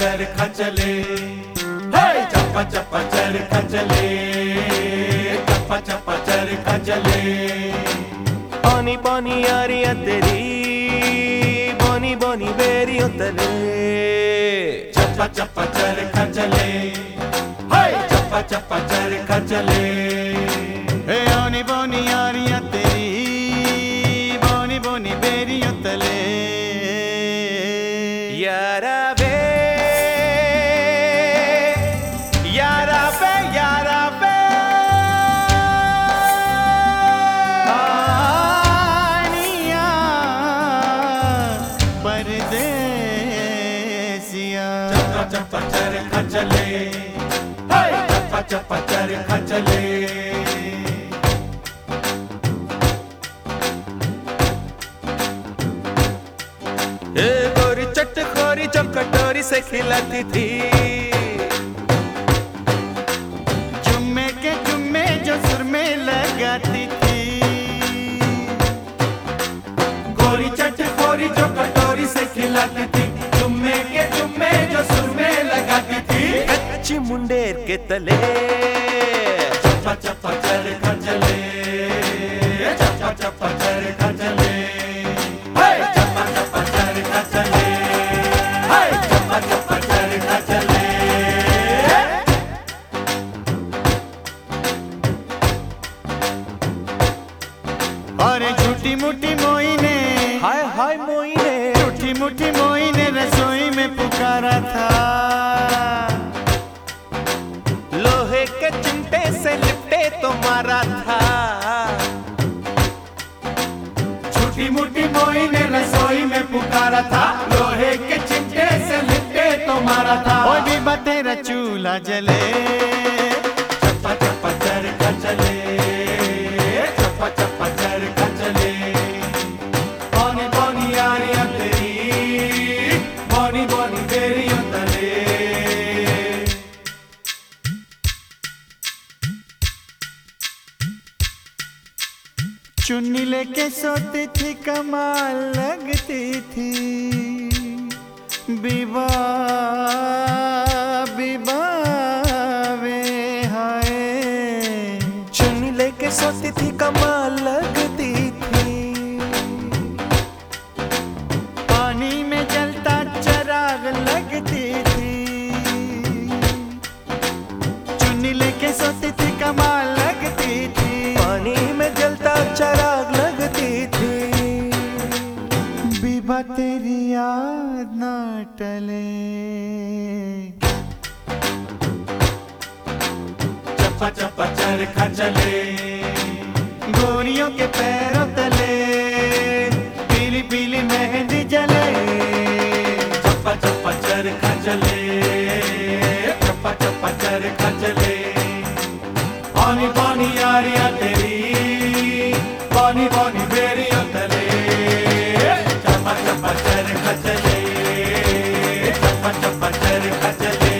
चरखा चले, हे चप्पा चप्पा चरखा चले, चप्पा चप्पा चरखा चले। पानी पानी यारियां तेरी, बोनी बोनी बेरियों तले। चप्पा चप्पा चरखा चले, हे चप्पा चप्पा चरखा चले। हे ओनी बोनी यारियां तेरी, बोनी बोनी बेरियों तले। यारा बे, यारा बे, यारा बे। आनिया परदेसिया। चप्पा चप्पा चरखा चले, हे चप्पा चप्पा चरखा चले। गोरी चटखोरी जो कटोरी से खिलाती थी, जुम्मे के जुम्मे जो सुर में लगाती थी। गोरी चटखोरी जो कटोरी से खिलाती थी, जुम्मे के जुम्मे जो सुर में लगाती थी। कच्ची मुंडेर के तले। चप्पा चप्पा चरखा चले, चप्पा चप्पा चरखा चले, हे चप्पा चप्पा चरखा चले, हे चप्पा चप्पा चरखा चले। और झूठी मूठी मोई ने, हाय हाय मोई ने, झूठी मूठी मोई ने रसोई में पुकारा था। लोहे के चिमटे से लिपटे तो मारा था। झूठी मूठी मोई ने रसोई में पुकारा था, लोहे के चिमटे से लिपटे तो मारा था। ओ डिब्बा तेरा चूल्हा जले। चप्पा चप्पा चरखा चले, चप्पा चप्पा चरखा चले। बोनी बोनी यारियां तेरी, बोनी बोनी बेरियों तले। चुन्नी लेके सोती थी, कमाल लगती थी। बीबा बीबा वे हाय। चुन्नी लेके सोती थी, कमाल लगती थी। पानी में जलता चराग लगती थी। चुन्नी लेके सोती थी, कमाल लगती थी। पानी में जलता चराग लगती थी। बीबा तेरी याद ना टले। चप्पा चप्पा चरखा चले, गोरियों के पैरों तले पीली पीली मेहंदी जले। चप्पा चप्पा चरखा चले, चप्पा चप्पा चरखा चले। बोनी बोनी यारियां तेरी, बोनी बोनी बेरियों तले। चप्पा चप्पा चरखा चले, चप्पा चप्पा चरखा चले।